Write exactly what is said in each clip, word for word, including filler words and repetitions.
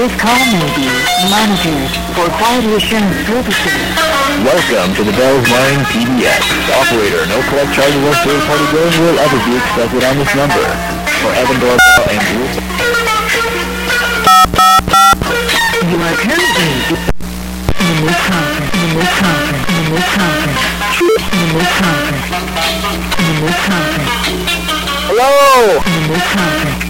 This call may be monitored for quality assurance purposes. Welcome to the Bells Line P B X. Operator, no collect charges or third-party billing will ever be expected on this number. For Evan Doorbell and Bruce. You are currently in the conference, in the conference, in the conference, in the conference, in the conference. Hello! In the conference.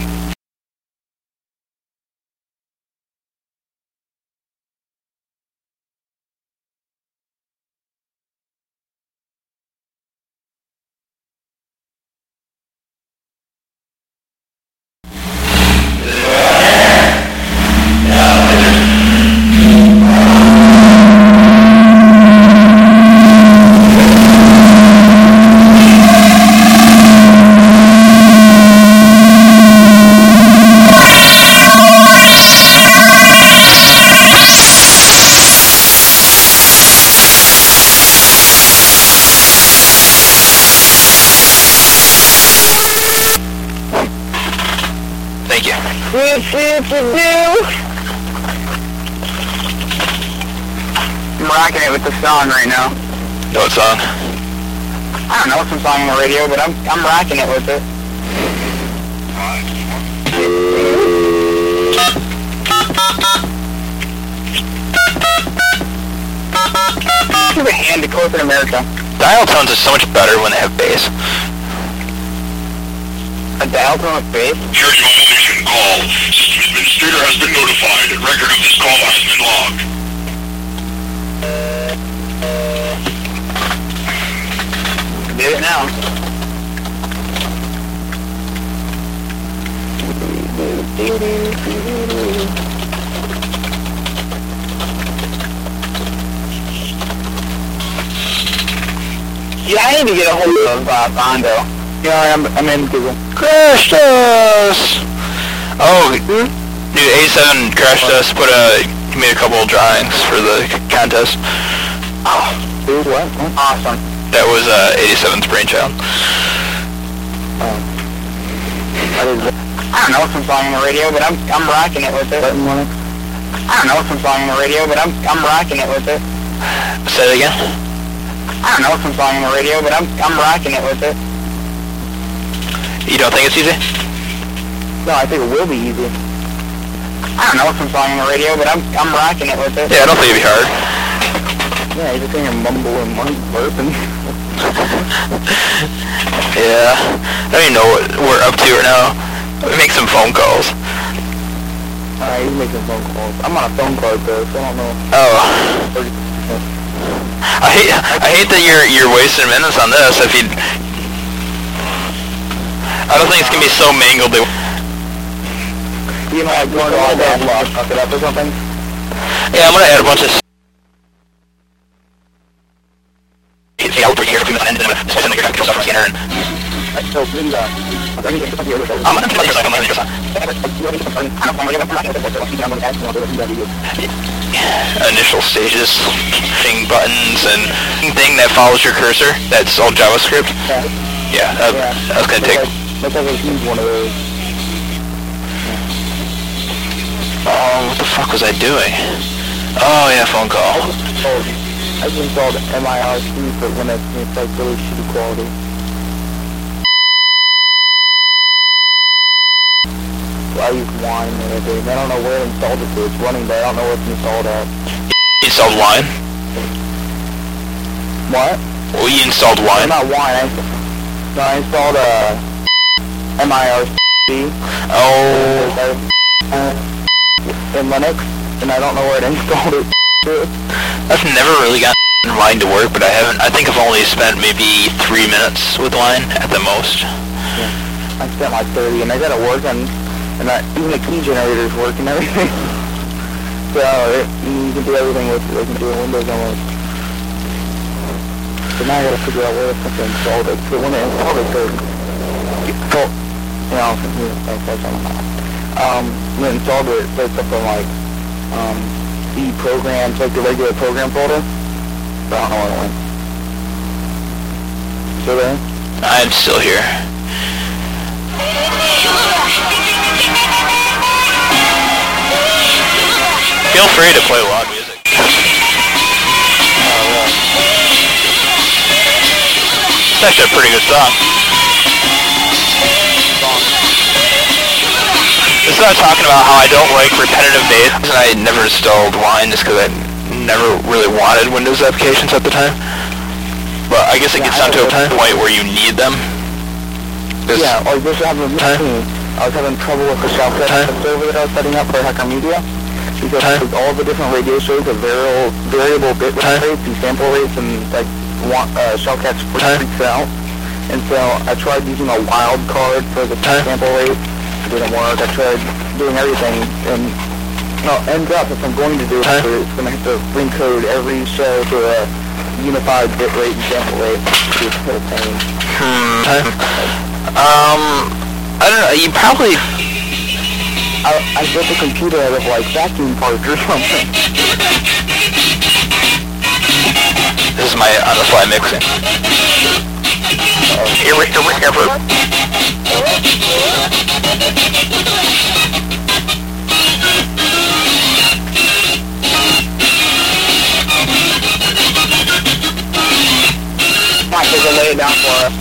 What shit to do? I'm rocking it with the song right now. What song? I don't know, some song on the radio, but I'm I'm rocking it with it. Give a hand to corporate America. Dial tones are so much better when they have bass. A dial tone with bass? Here's your mission call. System administrator has been notified. Record of this call has been logged. Did it now. Yeah, I need to get a hold of uh, Bondo. You know, I'm, I'm in Google. Crash Test! Oh, dude, eighty-seven Crash Test put a, he made a couple of drawings for the contest. Oh, dude, what? Awesome. That was uh, eighty-seven's brainchild. Oh. I don't know some song on the radio, but I'm I'm rocking it with it. I don't know some song on the radio, but I'm I'm rocking it with it. Say it again. I don't know some song on the radio, but I'm I'm rocking it with it. You don't think it's easy? No, I think it will be easy. I don't know some song on the radio, but I'm I'm rocking it with it. Yeah, I don't think it'd be hard. Yeah, you're just saying mumble and burping. Yeah, I don't even know what we're up to right now. We make some phone calls. Alright, he's making phone calls. I'm on a phone call though, so I don't know. Oh. I hate I hate that you're you're wasting minutes on this. If you, I don't think it's gonna be so mangled. That you know, like going to all that lost, fuck it up or something. Yeah, I'm gonna add a bunch of. See, over here, if we end in a system that you're gonna kill stuff from scanner and. So, please, uh, I'm gonna play your second one. Initial stages, thing buttons, and thing that follows your cursor. That's all JavaScript. Yeah, that, that's gonna take. Looks like I used one of those. Oh, what the fuck was I doing? Oh yeah, phone call. I just installed M I R C for when it's like really shitty quality. I use Wine and everything. I don't know where it installed it to. It's running, but I don't know where it's installed at. You installed Wine? What? Well, you installed Wine? No, not Wine. I, no, I installed uh, M I R C. Oh. Uh, in Linux, and I don't know where it installed it to. I've never really gotten Wine to work, but I haven't. I think I've only spent maybe three minutes with Wine at the most. Yeah. I spent like thirty, and I got it working. And that, even the key generators work and everything. So it, you can do everything with it. You can do Windows almost. So now I gotta figure out where the fuck to install it. So when I install it, so, so you know, um, when I installed it, it starts up on like um, C programs, like the regular program folder. But I don't know where it went. Still there? I'm still here. Feel free to play loud music. It's actually a pretty good song. This is what I'm talking about, how I don't like repetitive bass, and I never installed Wine just because I never really wanted Windows applications at the time. But I guess it gets down to a point where you need them. It's Yeah, or just having me. I was having trouble with the Shellcat server that I was setting up for Hacker Media. Because Huh? with all the different radio shows have variable, variable bit Huh? rates and sample rates, and like want, uh, Shellcat's Huh? freaks out. And so I tried using a wild card for the Huh? sample rate. It didn't work. I tried doing everything, and no, ends up if I'm going to do it, Huh? it's going to have to encode every show to a unified bit rate and sample rate. It's a total pain. Hmm. Um, I don't know, you probably... I, I built a computer out of like vacuum parts or something. This is my on-the-fly mixing. Here, here, here, here. Mike, they can lay it down for us.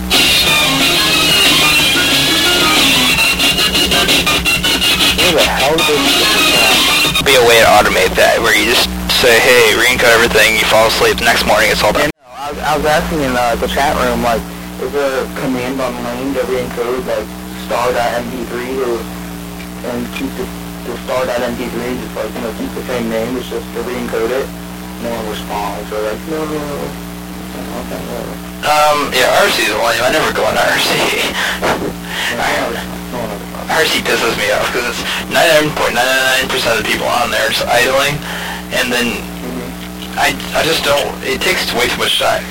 Who the hell did this? Be a way to automate that, where you just say, hey, re-encode everything, you fall asleep, the next morning it's all done. I was, I was asking in uh, the chat room, like, is there a command on lane to re-encode, like, star.m p three to, and keep the, the star.m p three, just like, you know, keep the same name, it's just to re-encode it? No one responds, so like, no, no, no. Okay, whatever. Um, yeah, R C is lame. I never go on R C. No one ever R C pisses me off, because it's ninety-nine point nine nine nine percent of the people on there just idling, and then I, I just don't, it takes way too much time.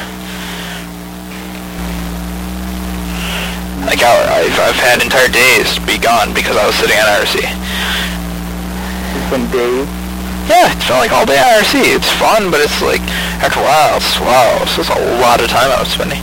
Like, I, I've, I've had entire days be gone because I was sitting on R C. It's been days. Yeah, it's not like all day on R C. It's fun, but it's like, after a while, it's, wow, it's just a lot of time I was spending.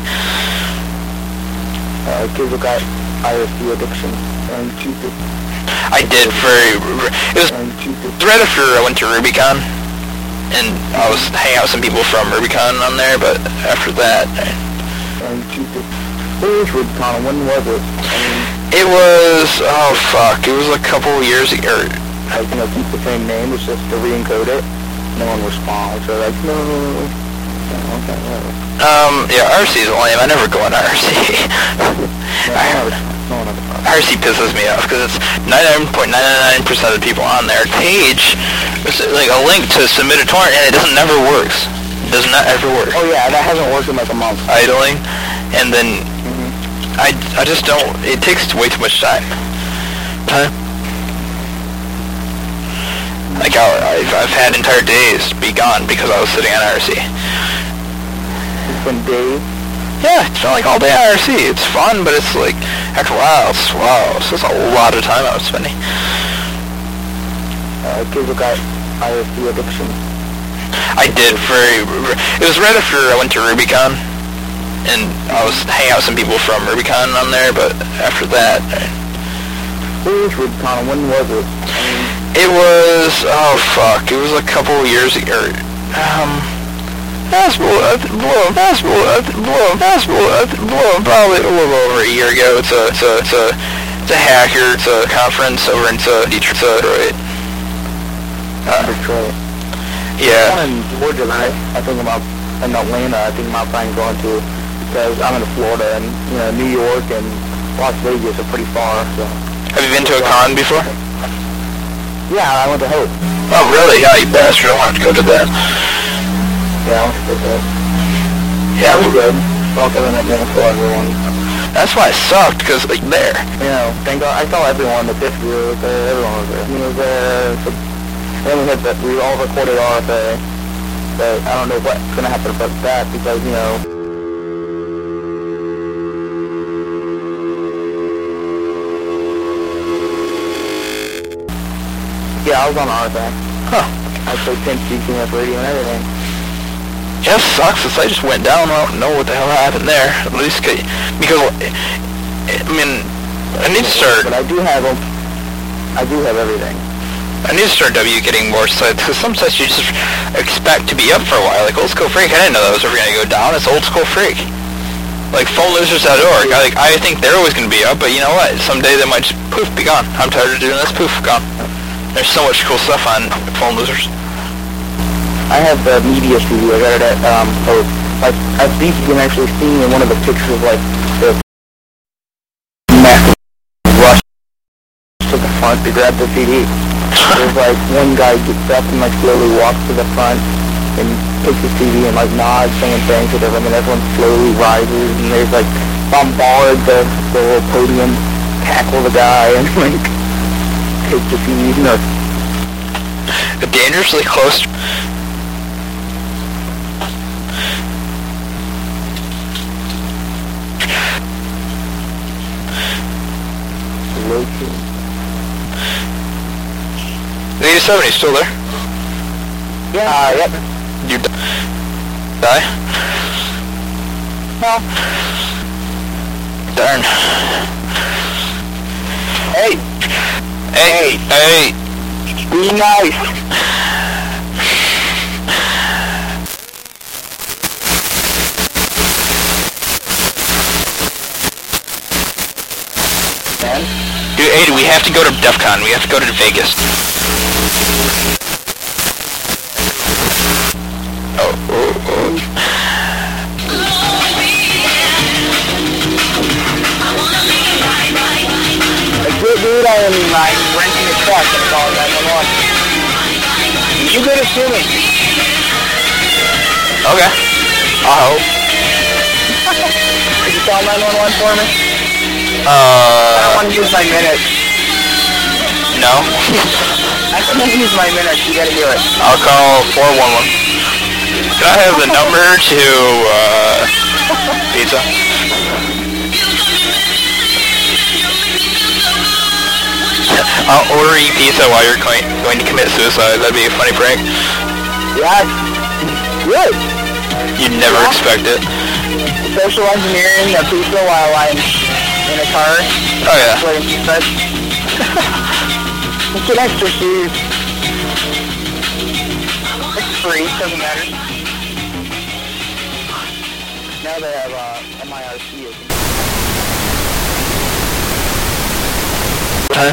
Uh, kids have got I R C addiction, and keep it, I did for, it was and keep it. right after I went to RubyCon, and I was hanging out with some people from RubyCon on there, but after that, And keep it. Where is RubyCon? When was it? I mean, it was, oh fuck, it was a couple years ago. like, you know, keep the same name, it's just to re-encode it. No one responds, so like, no, no, no, no. Okay, whatever. Um, yeah, R C is lame. I never go on R C. No, no one responds. No one ever responds. R C pisses me off, because it's ninety-nine point nine nine nine percent of the people on their page, it's like a link to submit a torrent, and it doesn't never works. It does not ever work. Oh yeah, that hasn't worked in like a month. Idling, and then Mm-hmm. I, I just don't, it takes way too much time. Time? Like, I, I've, I've had entire days be gone because I was sitting on R C. It's been days. Yeah, it's not like all day on R C. It's fun, but it's like, after a while, it's, wow, it's just a lot of time I was spending. Uh, kids have got I R C addiction. I did for, it was right after I went to RubyCon, and I was hanging out with some people from RubyCon on there, but after that, Where is RubyCon? When was it? I mean, it was, oh fuck, it was a couple years ago, um, possible, possible, possible, possible, probably a little over a year ago. It's a, it's a, it's a, it's a hacker, it's a conference over in Detroit. Uh, Detroit. yeah. One in Georgia that I, I think about, in Atlanta, I think my friend's going to, because I'm in Florida, and, you know, New York and Las Vegas are pretty far, so. Have you been to a con before? Yeah, I went to Hope. Oh really? Yeah, you bastard, I wanted to go to that. Yeah, I went to Hope. Yeah, That was good. Welcome in Atlanta for everyone. that's why it sucked, because, like, there. You know, thank God, I saw everyone, the fifth group, uh, everyone was there. He was there, so, then we had that, we all recorded R F A, but I don't know what's gonna happen about that, because, you know, yeah, I was on R F A. Huh. I played ten C C F radio and everything. Yeah, it sucks, since I just went down, I don't know what the hell happened there, at least, ca- because, I mean, I need to start, But I do have them. I do have everything. I need to start W getting more sites, because some sites you just expect to be up for a while. Like Old School Freak, I didn't know that was ever going to go down. It's Old School Freak. Like phone losers dot org, I, like, I think they're always going to be up, but you know what? Someday they might just poof, be gone. I'm tired of doing this, poof, gone. There's so much cool stuff on Phone Losers. I have the media C D. I got it at, um, oh, like, I think you can actually see in one of the pictures, like, the massive rush to the front to grab the C D. There's, like, one guy gets up and, like, slowly walks to the front and takes the C D and, like, nods, saying thanks to them, and everyone slowly rises, and there's, like, bombard the, the little podium, tackle the guy, and, like, take the C D, you know. Dangerously close. The eighty-seven, he's still there? Yeah, uh, yep. You d- die? No. Darn. Hey! Hey! Hey! Be nice! Dude, hey, we have to go to DEF CON. We have to go to Vegas. Oh, oh, oh. Like, dude, dude, I am like renting a truck and calling nine one one. You good at swimming? Okay. I hope. Could you call nine one one for me? Uh... I don't want to use my minutes. No? I can't use my minutes, you gotta do it. I'll call four one one. Can I have the number to, uh, pizza? I'll order you pizza while you're going, going to commit suicide. That'd be a funny prank. Yeah, good. You'd never Yeah. expect it. Social engineering a pizza while I'm in a car. Oh yeah. Playing pizza. It's an extra shoes. It's free, doesn't matter. Now they have, uh...